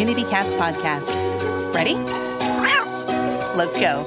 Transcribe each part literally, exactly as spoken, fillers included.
Community Cats podcast. Ready? Let's go.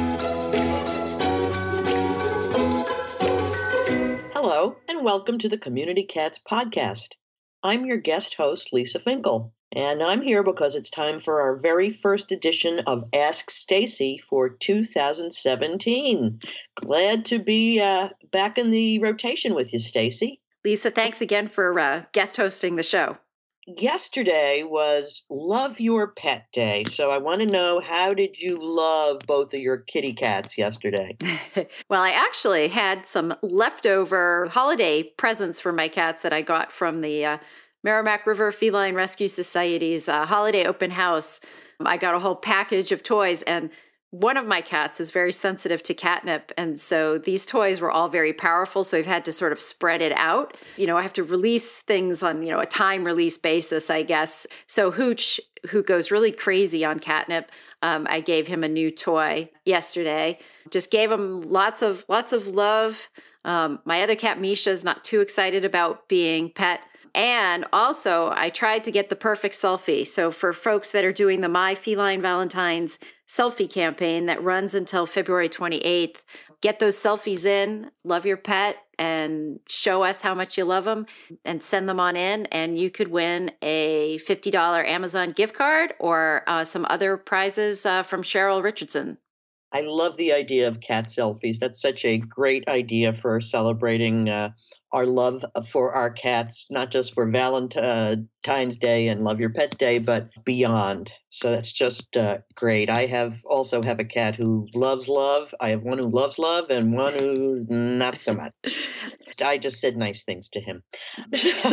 Hello, and welcome to the Community Cats podcast. I'm your guest host, Lisa Finkel, and I'm here because it's time for our very first edition of Ask Stacy for two thousand seventeen. Glad to be uh, back in the rotation with you, Stacy. Lisa, thanks again for uh, guest hosting the show. Yesterday was Love Your Pet Day, so I want to know, how did you love both of your kitty cats yesterday? Well, I actually had some leftover holiday presents for my cats that I got from the uh, Merrimack River Feline Rescue Society's uh, holiday open house. I got a whole package of toys, and one of my cats is very sensitive to catnip, and so these toys were all very powerful, so I've had to sort of spread it out. You know, I have to release things on, you know, a time release basis, I guess. So Hooch, who goes really crazy on catnip, um, I gave him a new toy yesterday. Just gave him lots of lots of love. Um, my other cat, Misha, is not too excited about being pet. And also, I tried to get the perfect selfie. So for folks that are doing the My Feline Valentine's selfie campaign that runs until February twenty-eighth, get those selfies in, love your pet, and show us how much you love them, and send them on in. And you could win a fifty dollars Amazon gift card or uh, some other prizes uh, from Cheryl Richardson. I love the idea of cat selfies. That's such a great idea for celebrating uh, our love for our cats, not just for Valentine's Day and Love Your Pet Day, but beyond. So that's just uh, great. I have also have a cat who loves love. I have one who loves love and one who not so much. I just said nice things to him. So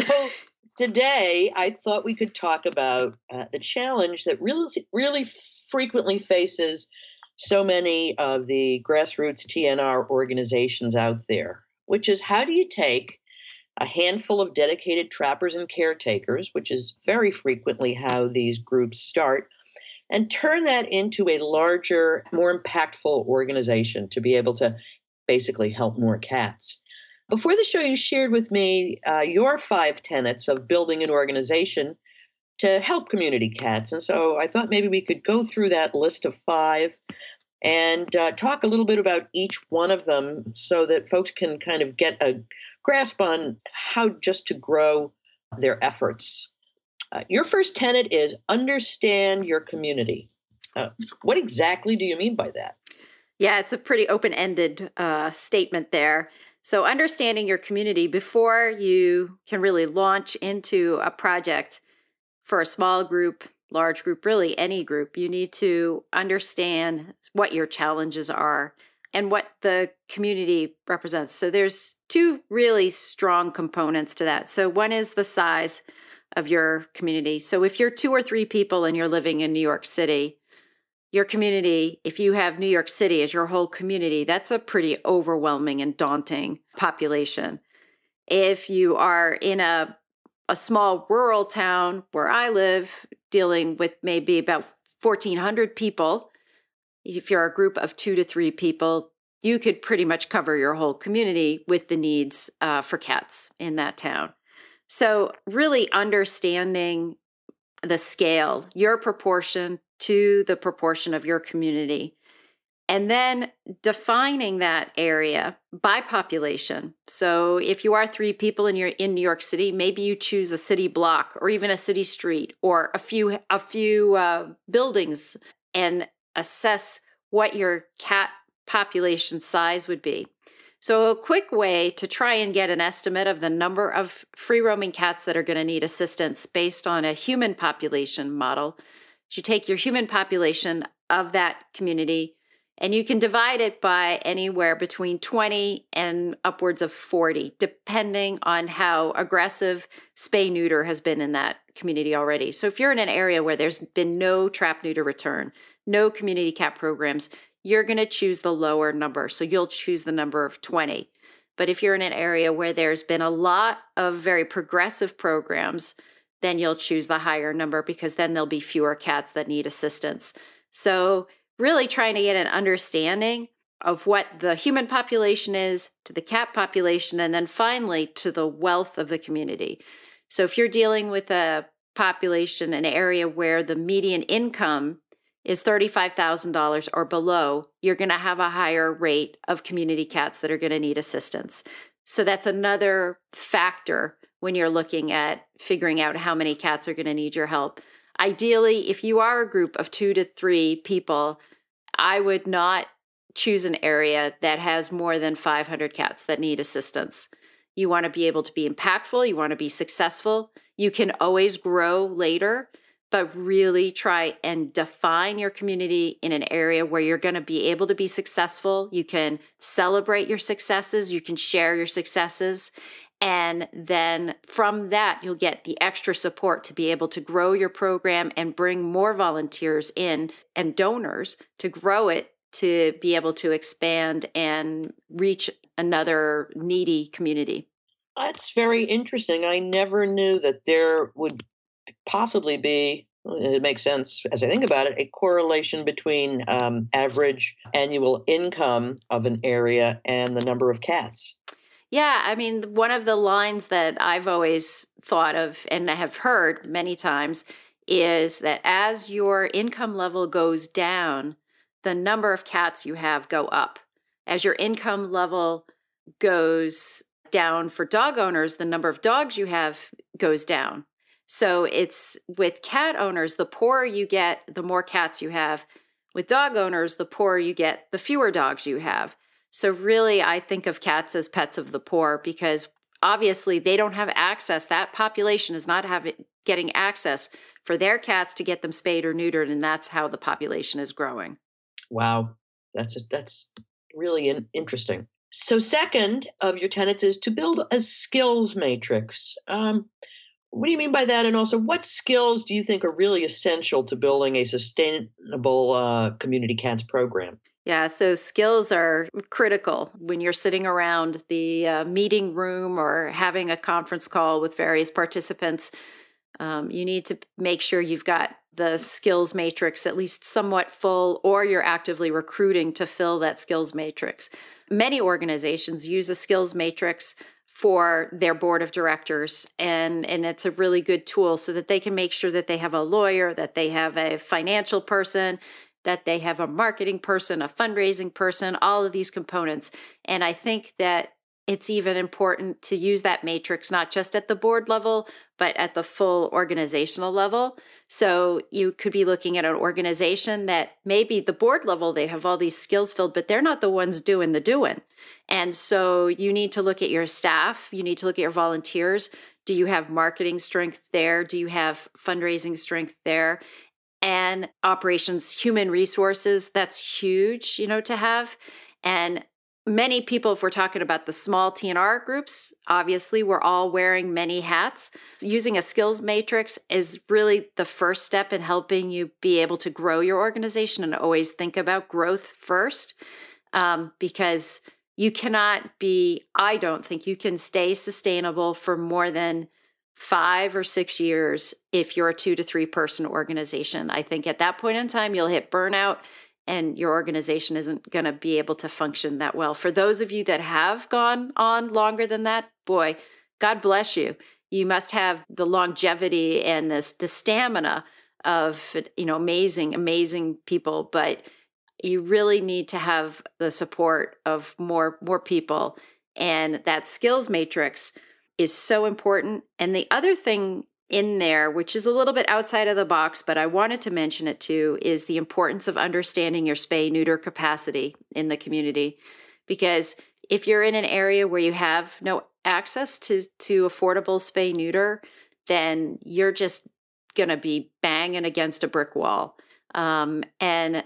today, I thought we could talk about uh, the challenge that really, really frequently faces so many of the grassroots T N R organizations out there, which is, how do you take a handful of dedicated trappers and caretakers, which is very frequently how these groups start, and turn that into a larger, more impactful organization to be able to basically help more cats. Before the show, you shared with me uh, your five tenets of building an organization to help community cats. And so I thought maybe we could go through that list of five and uh, talk a little bit about each one of them so that folks can kind of get a grasp on how just to grow their efforts. Uh, your first tenet is understand your community. Uh, what exactly do you mean by that? Yeah, it's a pretty open-ended uh, statement there. So understanding your community before you can really launch into a project for a small group, large group, really any group, you need to understand what your challenges are and what the community represents. So there's two really strong components to that. So one is the size of your community. So if you're two or three people and you're living in New York City, your community, if you have New York City as your whole community, that's a pretty overwhelming and daunting population. If you are in a a small rural town where I live, dealing with maybe about fourteen hundred people, if you're a group of two to three people, you could pretty much cover your whole community with the needs uh, for cats in that town. So really understanding the scale, your proportion to the proportion of your community, and then defining that area by population. So if you are three people and you're in New York City, maybe you choose a city block or even a city street or a few a few uh, buildings and assess what your cat population size would be. So a quick way to try and get an estimate of the number of free-roaming cats that are going to need assistance based on a human population model is you take your human population of that community, and you can divide it by anywhere between twenty and upwards of forty, depending on how aggressive spay-neuter has been in that community already. So if you're in an area where there's been no trap-neuter return, no community cat programs, you're going to choose the lower number. So you'll choose the number of twenty. But if you're in an area where there's been a lot of very progressive programs, then you'll choose the higher number, because then there'll be fewer cats that need assistance. So really trying to get an understanding of what the human population is to the cat population, and then finally to the wealth of the community. So if you're dealing with a population, an area where the median income is thirty-five thousand dollars or below, you're going to have a higher rate of community cats that are going to need assistance. So that's another factor when you're looking at figuring out how many cats are going to need your help. Ideally, if you are a group of two to three people, I would not choose an area that has more than five hundred cats that need assistance. You want to be able to be impactful. You want to be successful. You can always grow later, but really try and define your community in an area where you're going to be able to be successful. You can celebrate your successes. You can share your successes. And then from that, you'll get the extra support to be able to grow your program and bring more volunteers in and donors to grow it, to be able to expand and reach another needy community. That's very interesting. I never knew that there would possibly be, it makes sense as I think about it, a correlation between um, average annual income of an area and the number of cats. Yeah, I mean, one of the lines that I've always thought of and have heard many times is that as your income level goes down, the number of cats you have go up. As your income level goes down for dog owners, the number of dogs you have goes down. So it's with cat owners, the poorer you get, the more cats you have. With dog owners, the poorer you get, the fewer dogs you have. So really, I think of cats as pets of the poor because obviously they don't have access. That population is not having getting access for their cats to get them spayed or neutered, and that's how the population is growing. Wow, that's a, that's really in, interesting. So second of your tenets is to build a skills matrix. Um, what do you mean by that? And also, what skills do you think are really essential to building a sustainable uh, community cats program? Yeah, so skills are critical when you're sitting around the uh, meeting room or having a conference call with various participants. Um, you need to make sure you've got the skills matrix at least somewhat full, or you're actively recruiting to fill that skills matrix. Many organizations use a skills matrix for their board of directors, and, and it's a really good tool so that they can make sure that they have a lawyer, that they have a financial person, that they have a marketing person, a fundraising person, all of these components. And I think that it's even important to use that matrix, not just at the board level, but at the full organizational level. So you could be looking at an organization that maybe the board level, they have all these skills filled, but they're not the ones doing the doing. And so you need to look at your staff. You need to look at your volunteers. Do you have marketing strength there? Do you have fundraising strength there? And operations, human resources, that's huge, you know, to have. And many people, if we're talking about the small T N R groups, obviously we're all wearing many hats. Using a skills matrix is really the first step in helping you be able to grow your organization, and always think about growth first, um, because you cannot be, I don't think you can stay sustainable for more than five or six years if you're a two to three person organization. I think at that point in time, you'll hit burnout and your organization isn't going to be able to function that well. For those of you that have gone on longer than that, boy, God bless you. You must have the longevity and this the stamina of, you know, amazing, amazing people, but you really need to have the support of more, more people. And that skills matrix is so important. And the other thing in there, which is a little bit outside of the box, but I wanted to mention it too, is the importance of understanding your spay-neuter capacity in the community. Because if you're in an area where you have no access to, to affordable spay-neuter, then you're just going to be banging against a brick wall. Um, and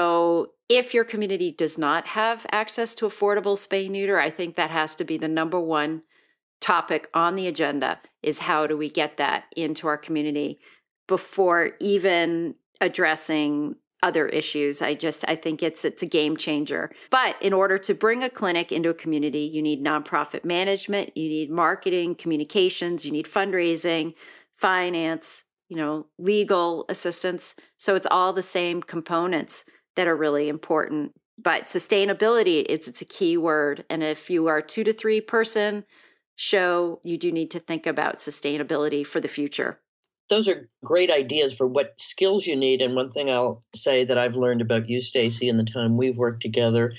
so if your community does not have access to affordable spay-neuter, I think that has to be the number one topic on the agenda, is how do we get that into our community before even addressing other issues. I just, I think it's it's a game changer. But in order to bring a clinic into a community, you need nonprofit management, you need marketing, communications, you need fundraising, finance, you know, legal assistance. So it's all the same components that are really important. But sustainability is it's a key word. And if you are a two to three person show, you do need to think about sustainability for the future. Those are great ideas for what skills you need. And one thing I'll say that I've learned about you, Stacy, in the time we've worked together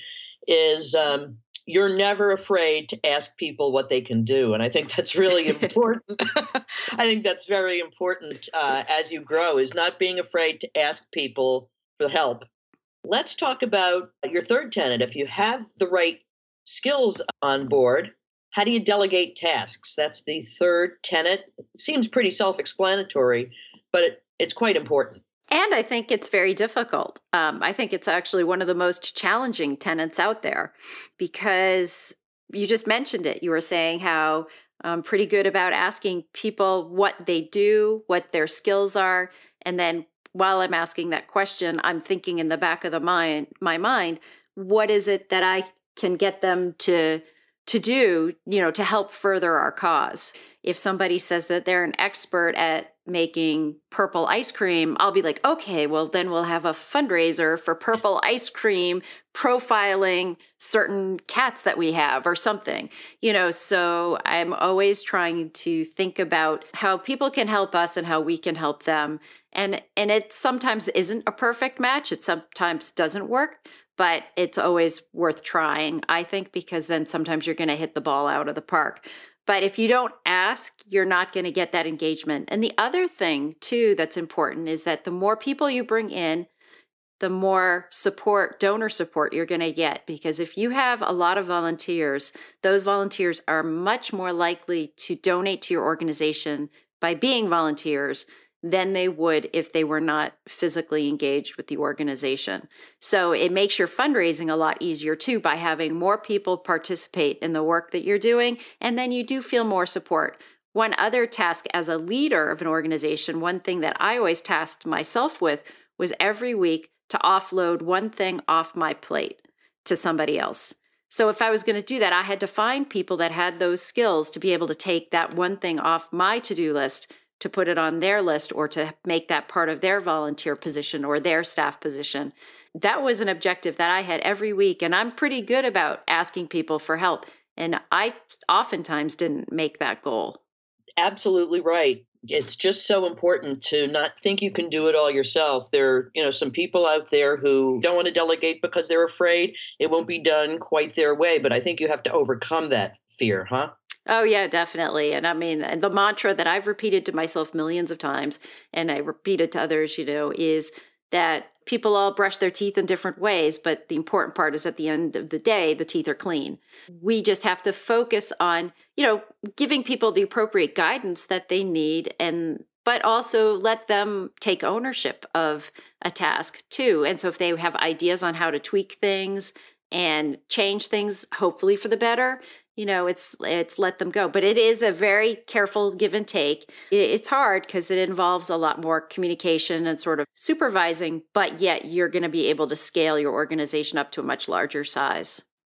is um, you're never afraid to ask people what they can do. And I think that's really important. I think that's very important uh, as you grow, is not being afraid to ask people for help. Let's talk about your third tenet. If you have the right skills on board, how do you delegate tasks? That's the third tenet. It seems pretty self-explanatory, but it, it's quite important. And I think it's very difficult. Um, I think it's actually one of the most challenging tenets out there, because you just mentioned it. You were saying how I'm pretty good about asking people what they do, what their skills are. And then while I'm asking that question, I'm thinking in the back of the mind, my mind, what is it that I can get them to to do, you know, to help further our cause. If somebody says that they're an expert at making purple ice cream, I'll be like, okay, well, then we'll have a fundraiser for purple ice cream, profiling certain cats that we have or something, you know, so I'm always trying to think about how people can help us and how we can help them. And, and it sometimes isn't a perfect match. It sometimes doesn't work, but it's always worth trying, I think, because then sometimes you're going to hit the ball out of the park. But if you don't ask, you're not going to get that engagement. And the other thing, too, that's important is that the more people you bring in, the more support, donor support you're going to get. Because if you have a lot of volunteers, those volunteers are much more likely to donate to your organization by being volunteers than they would if they were not physically engaged with the organization. So it makes your fundraising a lot easier too by having more people participate in the work that you're doing, and then you do feel more support. One other task as a leader of an organization, one thing that I always tasked myself with was every week to offload one thing off my plate to somebody else. So if I was going to do that, I had to find people that had those skills to be able to take that one thing off my to-do list to put it on their list or to make that part of their volunteer position or their staff position. That was an objective that I had every week. And I'm pretty good about asking people for help. And I oftentimes didn't make that goal. Absolutely right. It's just so important to not think you can do it all yourself. There are, you know, some people out there who don't want to delegate because they're afraid it won't be done quite their way. But I think you have to overcome that fear, huh? Oh, yeah, definitely. And I mean, the mantra that I've repeated to myself millions of times, and I repeat it to others, you know, is that people all brush their teeth in different ways. But the important part is at the end of the day, the teeth are clean. We just have to focus on, you know, giving people the appropriate guidance that they need, and but also let them take ownership of a task too. And so if they have ideas on how to tweak things and change things, hopefully for the better, you know, it's it's let them go. But it is a very careful give and take. It's hard because it involves a lot more communication and sort of supervising, but yet you're going to be able to scale your organization up to a much larger size.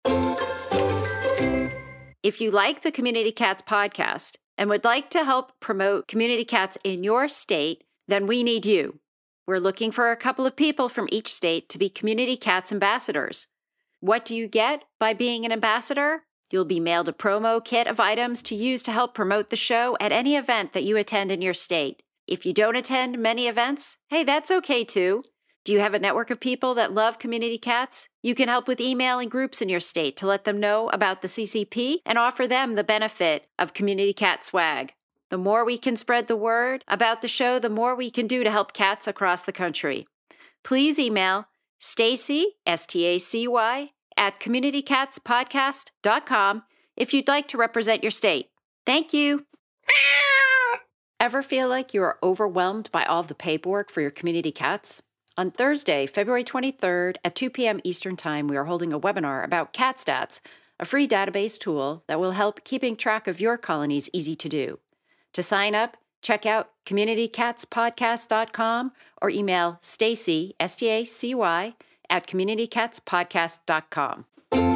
If you like the Community Cats podcast and would like to help promote community cats in your state, then we need you. We're looking for a couple of people from each state to be Community Cats ambassadors. What do you get by being an ambassador? You'll be mailed a promo kit of items to use to help promote the show at any event that you attend in your state. If you don't attend many events, hey, that's okay too. Do you have a network of people that love community cats? You can help with emailing groups in your state to let them know about the C C P and offer them the benefit of community cat swag. The more we can spread the word about the show, the more we can do to help cats across the country. Please email Stacy, S T A C Y, at community cats podcast dot com if you'd like to represent your state. Thank you. Ever feel like you are overwhelmed by all the paperwork for your community cats? On Thursday, February twenty-third at two p.m. Eastern Time, we are holding a webinar about CatStats, a free database tool that will help keeping track of your colonies easy to do. To sign up, check out community cats podcast dot com or email Stacy, S T A C Y, at community cats podcast dot com.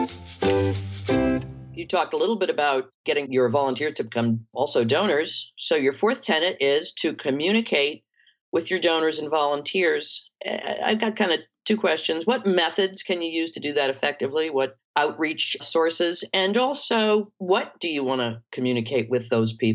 You talked a little bit about getting your volunteers to become also donors. So your fourth tenet is to communicate with your donors and volunteers. I've got kind of two questions. What methods can you use to do that effectively? What outreach sources? And also, what do you want to communicate with those people?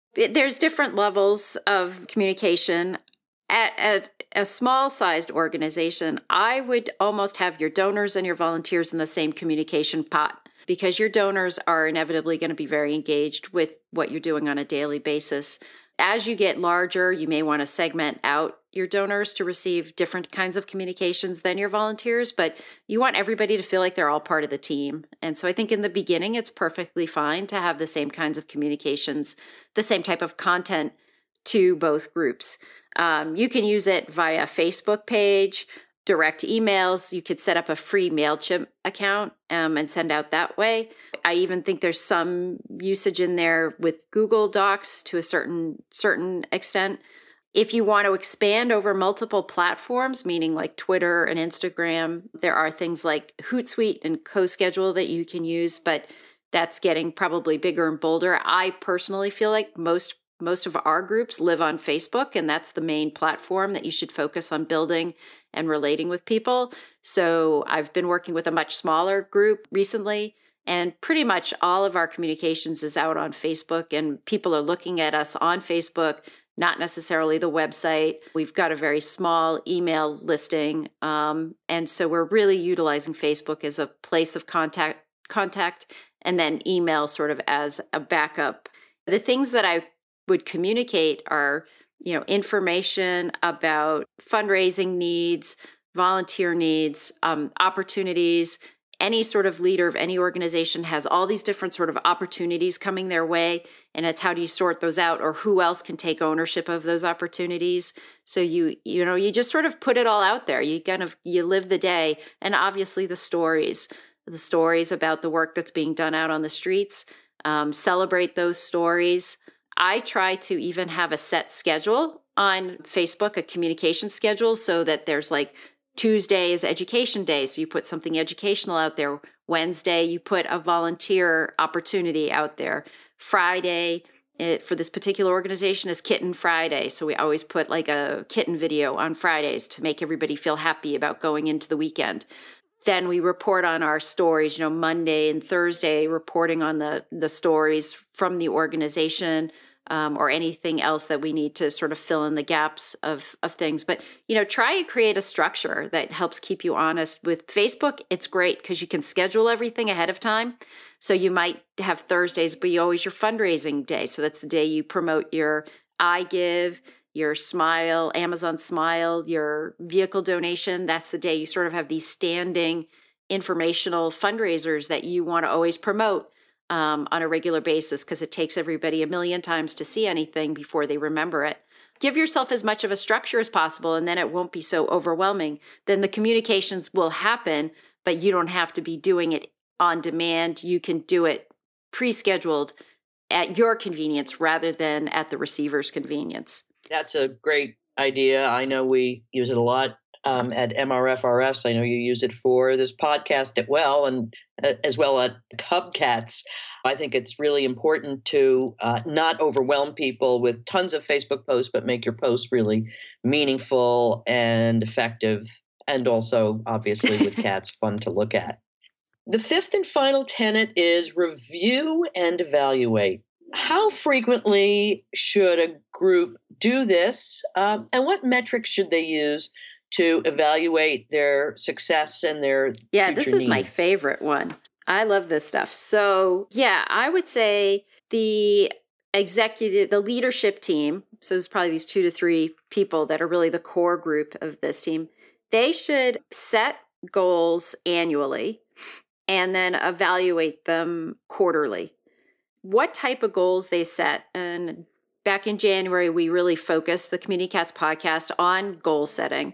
It- There's different levels of communication. At, at a small-sized organization, I would almost have your donors and your volunteers in the same communication pot, because your donors are inevitably going to be very engaged with what you're doing on a daily basis. As you get larger, you may want to segment out your donors to receive different kinds of communications than your volunteers, but you want everybody to feel like they're all part of the team. And so I think in the beginning, it's perfectly fine to have the same kinds of communications, the same type of content to both groups. Um, you can use it via Facebook page, direct emails. You could set up a free MailChimp account um, and send out that way. I even think there's some usage in there with Google Docs to a certain certain extent. If you want to expand over multiple platforms, meaning like Twitter and Instagram, there are things like Hootsuite and CoSchedule that you can use, but that's getting probably bigger and bolder. I personally feel like most Most of our groups live on Facebook, and that's the main platform that you should focus on building and relating with people. So I've been working with a much smaller group recently, and pretty much all of our communications is out on Facebook, and people are looking at us on Facebook, not necessarily the website. We've got a very small email listing, um, and so we're really utilizing Facebook as a place of contact, contact, and then email sort of as a backup. The things that I would communicate are, you know, information about fundraising needs, volunteer needs, um, opportunities. Any sort of leader of any organization has all these different sort of opportunities coming their way, and it's how do you sort those out, or who else can take ownership of those opportunities. So you, you know, you just sort of put it all out there. You kind of, you live the day, and obviously the stories, the stories about the work that's being done out on the streets, um, celebrate those stories. I try to even have a set schedule on Facebook, a communication schedule, so that there's like Tuesday is education day. So you put something educational out there. Wednesday, you put a volunteer opportunity out there. Friday, it, for this particular organization, is Kitten Friday. So we always put like a kitten video on Fridays to make everybody feel happy about going into the weekend. Then we report on our stories, you know, Monday and Thursday, reporting on the, the stories from the organization, um, or anything else that we need to sort of fill in the gaps of, of things. But, you know, try and create a structure that helps keep you honest. With Facebook, it's great because you can schedule everything ahead of time. So you might have Thursdays be always your fundraising day. So that's the day you promote your iGive, your Smile, Amazon Smile, your vehicle donation. That's the day you sort of have these standing informational fundraisers that you want to always promote um, on a regular basis, because it takes everybody a million times to see anything before they remember it. Give yourself as much of a structure as possible, and then it won't be so overwhelming. Then the communications will happen, but you don't have to be doing it on demand. You can do it pre-scheduled at your convenience rather than at the receiver's convenience. That's a great idea. I know we use it a lot um, at M R F R S. I know you use it for this podcast at well, and uh, as well at Hubcats. I think it's really important to uh, not overwhelm people with tons of Facebook posts, but make your posts really meaningful and effective, and also, obviously, with cats, fun to look at. The fifth and final tenet is review and evaluate. How frequently should a group do this, um, and what metrics should they use to evaluate their success and their Yeah, this is needs? my favorite one. I love this stuff. So yeah, I would say the executive, the leadership team, so there's probably these two to three people that are really the core group of this team, they should set goals annually and then evaluate them quarterly. What type of goals they set. And back in January, we really focused the Community Cats podcast on goal setting.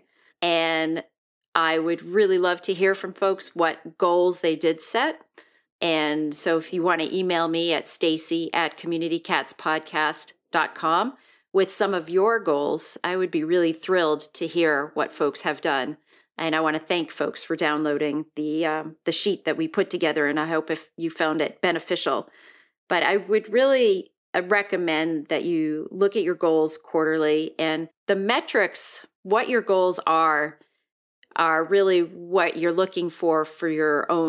And I would really love to hear from folks what goals they did set. And so if you want to email me at Stacy at community cats podcast dot com with some of your goals, I would be really thrilled to hear what folks have done. And I want to thank folks for downloading the um, the sheet that we put together. And I hope if you found it beneficial. But I would really recommend that you look at your goals quarterly, and the metrics, what your goals are, are really what you're looking for for your own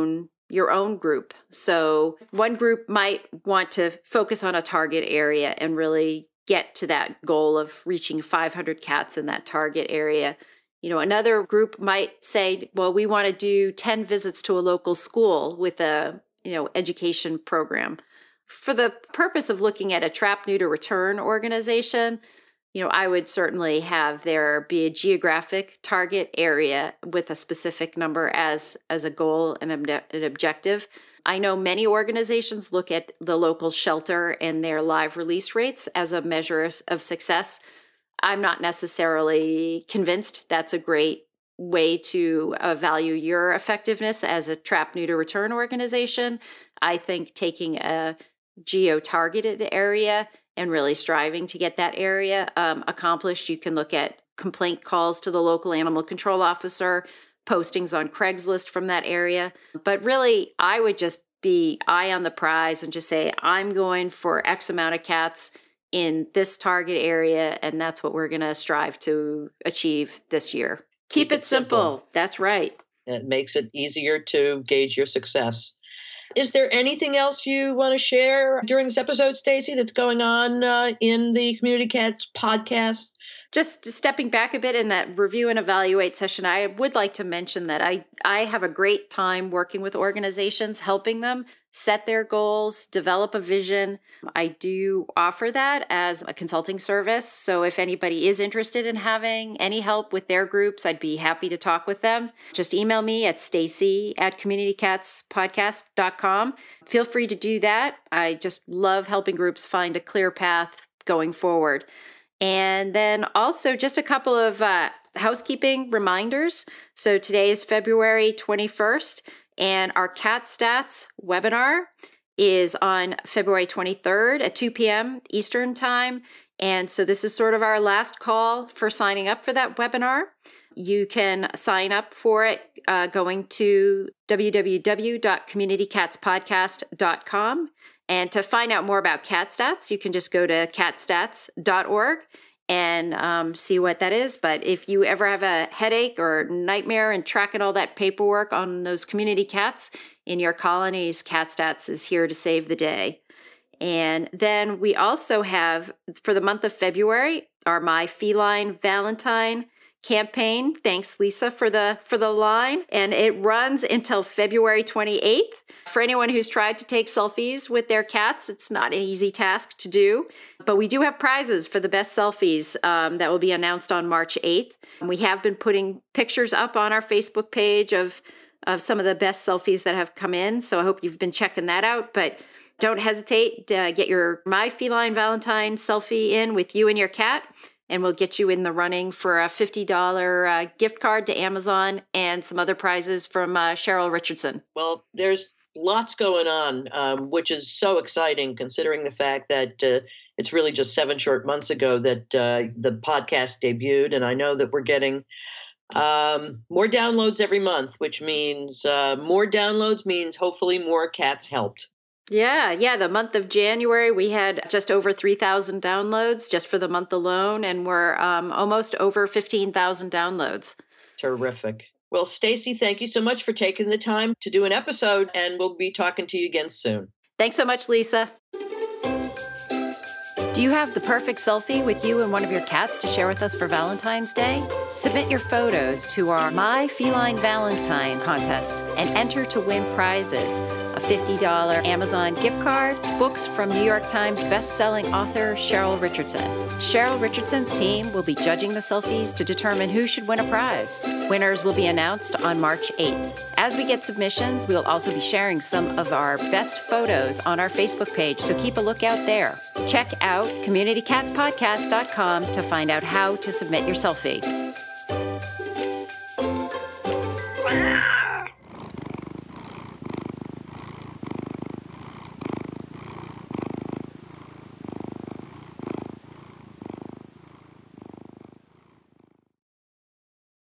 your own group. So one group might want to focus on a target area and really get to that goal of reaching five hundred cats in that target area. You know, another group might say, well, we want to do ten visits to a local school with a, you know, education program. For the purpose of looking at a trap, neuter, return organization, you know, I would certainly have there be a geographic target area with a specific number as, as a goal and an objective. I know many organizations look at the local shelter and their live release rates as a measure of success. I'm not necessarily convinced that's a great way to uh, value your effectiveness as a trap, neuter, return organization. I think taking a geo-targeted area and really striving to get that area um, accomplished. You can look at complaint calls to the local animal control officer, postings on Craigslist from that area. But really, I would just be eye on the prize and just say, I'm going for X amount of cats in this target area, and that's what we're going to strive to achieve this year. Keep, Keep it, it simple. simple. That's right. It makes it easier to gauge your success. Is there anything else you want to share during this episode, Stacy, that's going on uh, in the Community Cats podcast? Just stepping back a bit in that review and evaluate session, I would like to mention that I, I have a great time working with organizations, helping them set their goals, develop a vision. I do offer that as a consulting service. So if anybody is interested in having any help with their groups, I'd be happy to talk with them. Just email me at stacy at community cats podcast dot com. Feel free to do that. I just love helping groups find a clear path going forward. And then also just a couple of uh, housekeeping reminders. So today is February twenty-first, and our Cat Stats webinar is on February twenty-third at two p.m. Eastern Time. And so this is sort of our last call for signing up for that webinar. You can sign up for it uh, going to w w w dot community cats podcast dot com. And to find out more about Cat Stats, you can just go to cat stats dot org and um, see what that is. But if you ever have a headache or nightmare and tracking all that paperwork on those community cats in your colonies, Cat Stats is here to save the day. And then we also have, for the month of February, our My Feline Valentine campaign. Thanks, Lisa, for the for the line. And it runs until February twenty-eighth. For anyone who's tried to take selfies with their cats, it's not an easy task to do. But we do have prizes for the best selfies um, that will be announced on March eighth. We have been putting pictures up on our Facebook page of, of some of the best selfies that have come in. So I hope you've been checking that out. But don't hesitate to get your My Feline Valentine selfie in with you and your cat. And we'll get you in the running for a fifty dollars uh, gift card to Amazon and some other prizes from uh, Cheryl Richardson. Well, there's lots going on, um, which is so exciting considering the fact that uh, it's really just seven short months ago that uh, the podcast debuted. And I know that we're getting um, more downloads every month, which means uh, more downloads means hopefully more cats helped. Yeah, yeah. The month of January, we had just over three thousand downloads just for the month alone, and we're um, almost over fifteen thousand downloads. Terrific. Well, Stacy, thank you so much for taking the time to do an episode, and we'll be talking to you again soon. Thanks so much, Lisa. Do you have the perfect selfie with you and one of your cats to share with us for Valentine's Day? Submit your photos to our My Feline Valentine contest and enter to win prizes: a fifty dollars Amazon gift card, books from New York Times best-selling author Cheryl Richardson. Cheryl Richardson's team will be judging the selfies to determine who should win a prize. Winners will be announced on March eighth. As we get submissions, we'll also be sharing some of our best photos on our Facebook page, so keep a lookout there. Check out community cats podcast dot com to find out how to submit your selfie.